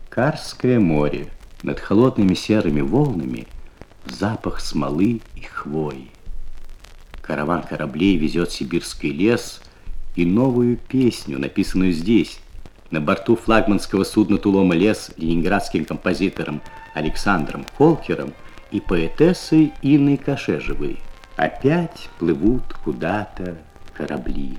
Карское море, над холодными серыми волнами запах смолы и хвои. Караван кораблей везет сибирский лес и новую песню, написанную здесь, на борту флагманского судна Тулома «Лес» ленинградским композитором Александром Колкером и поэтессой Инной Кашежевой. Опять плывут куда-то корабли.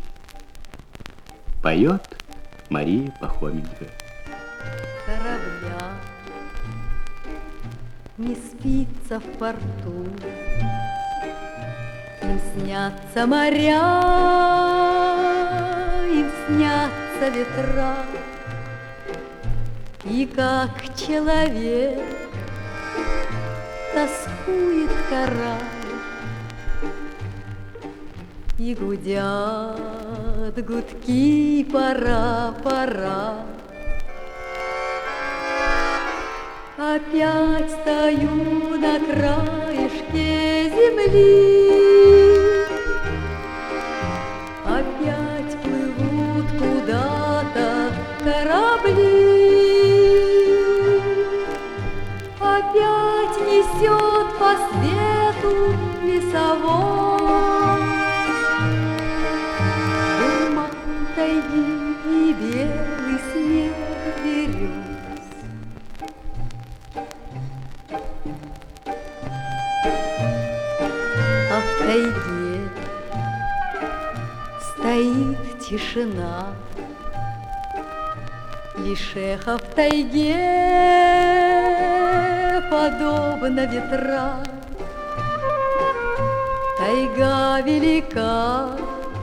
Поет Мария Пахоменко. Корабля не спится в порту, им снятся моря, им снятся ветра, и как человек тоскует кораль, и гудят гудки, пора, пора. Опять стою на краешке земли, опять плывут куда-то корабли, опять несет по свету лесовоз дурман тайги и белый снег берез. А в тайге стоит тишина, лишь эхо в тайге подобно ветрам. Тайга велика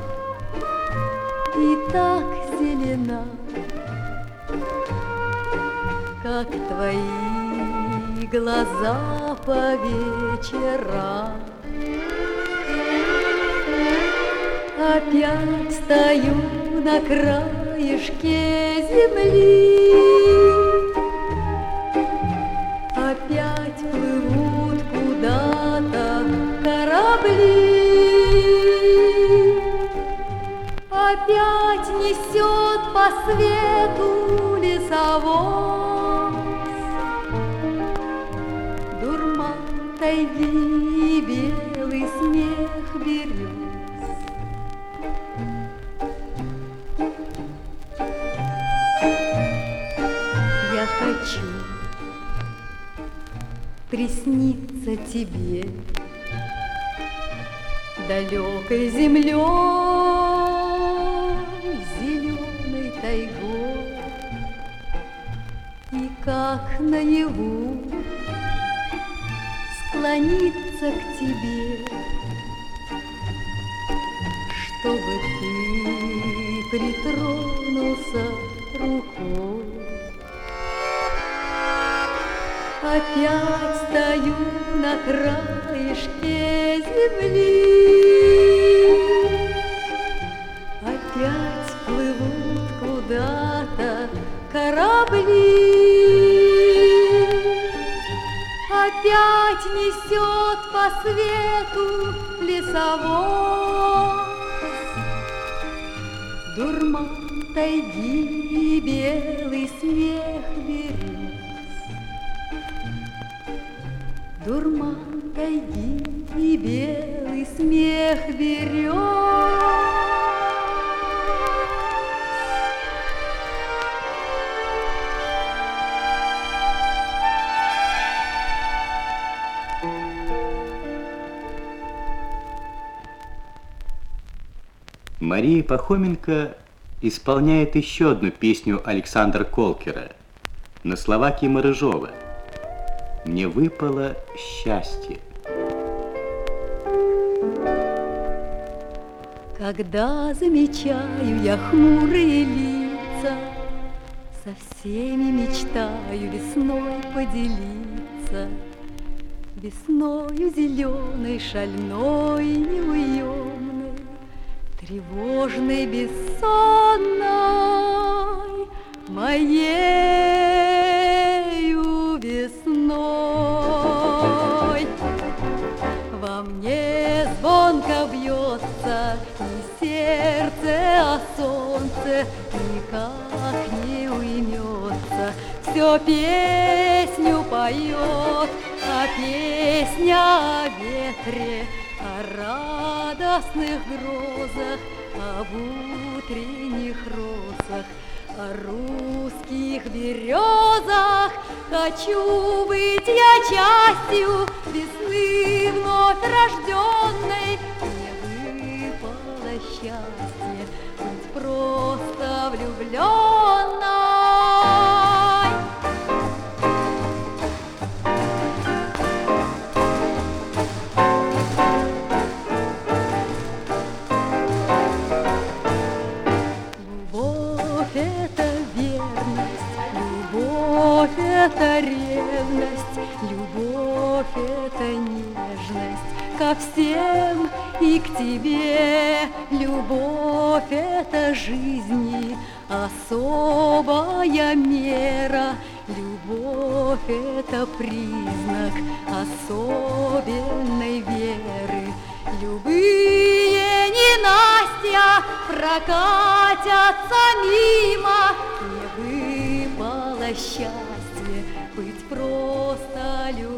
и так зелена, как твои глаза по вечерам. Опять стою на краешке земли, опять плывут куда-то корабли, опять несет по свету лесовоз дурман тайги и белый смех берез. Я хочу присниться тебе далекой землей, зеленой тайгой, и как наяву склониться к тебе, чтобы ты притронулся рукой. Опять стою на краешке земли, опять плывут куда-то корабли, опять несет по свету лесовоз дурман тайги и белый смех берез. Дурман тайги и белый смех берез. Мария Пахоменко исполняет еще одну песню Александра Колкера на слова Кима Рыжова. «Мне выпало счастье». Когда замечаю я хмурые лица, со всеми мечтаю весной поделиться, весною зеленой, шальной, неуемной, тревожной, бессонной, моею весной. Во мне звонко бьется не сердце, а солнце никак не уймется. все песню поет, а песня о ветре, о радостных грозах, об утренних розах, о русских березах. Хочу быть я частью весны вновь рожденной. Мне выпало счастье быть просто влюбленной. Любовь — это верность, любовь — это ревность, любовь — это нежность ко всем и к тебе. Любовь — это жизни особая мера, любовь — это признак особенной веры. Любые ненастья прокатятся мимо. Мне выпало счастье быть просто любимой.